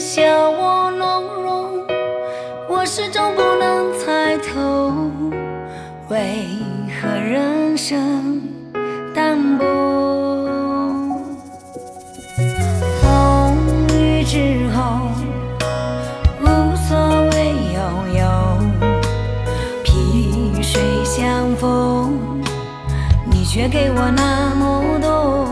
笑我懦弱，我始终不能猜透，为何人生淡薄。风雨之后，无所谓拥有，萍水相逢，你却给我那么多。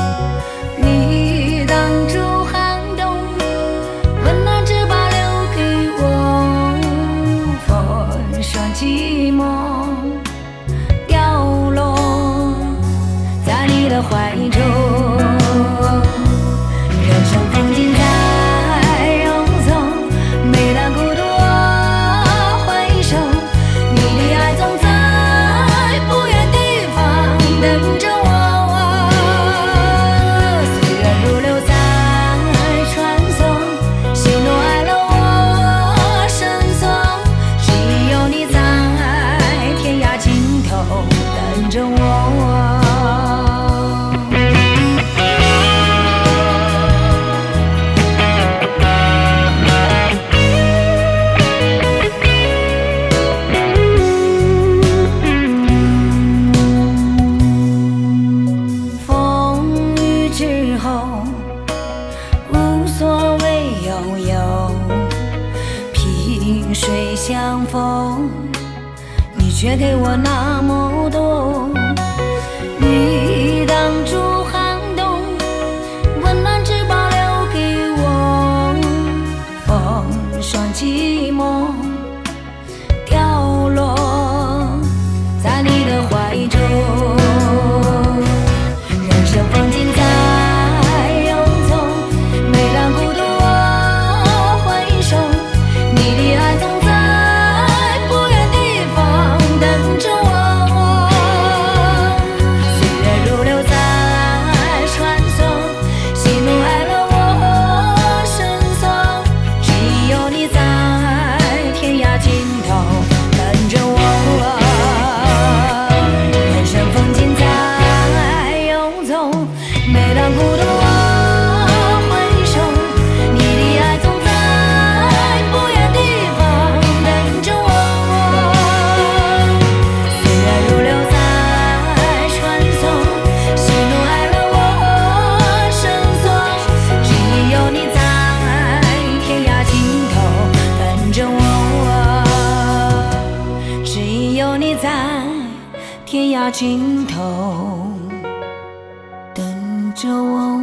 你挡住寒冬，温暖只保留给我，风霜寂寞掉落在你的怀中。人生风景在游走，每当孤独我回首，你的爱总在不远地方等着我。岁月如流在穿梭，喜怒哀乐我深锁，只有你在天涯尽头等着我。无所谓拥有，萍水相逢，你却给我那么多。你挡住寒冬，温暖只保留给我，风霜寂寞掉落在你的怀中。人生风景在天涯尽头等着我。